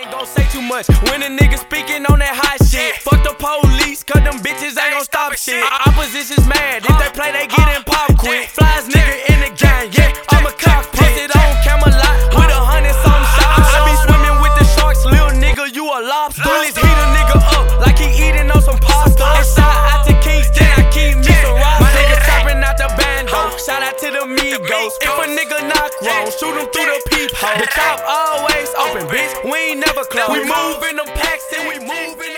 ain't gon' say too much when a nigga speaking on that hot shit. Fuck the police, cause them bitches ain't gon' stop shit. Opposition's mad, if they play, they getting pop quick. Flies nigga in the gang, yeah, I'm a cockpit. Posted on Camelot with 100-something shots. I be swimming with the sharks, little nigga, you a lobster. Bullies heat a nigga up like he eating on some pasta. Inside out to Kingston, I keep me some rocks. My nigga chopping out the bando, shout out to the Migos. If a nigga knock wrong, shoot him through the peephole. The top always open, bitch, we ain't never close. We moving them packs and we moving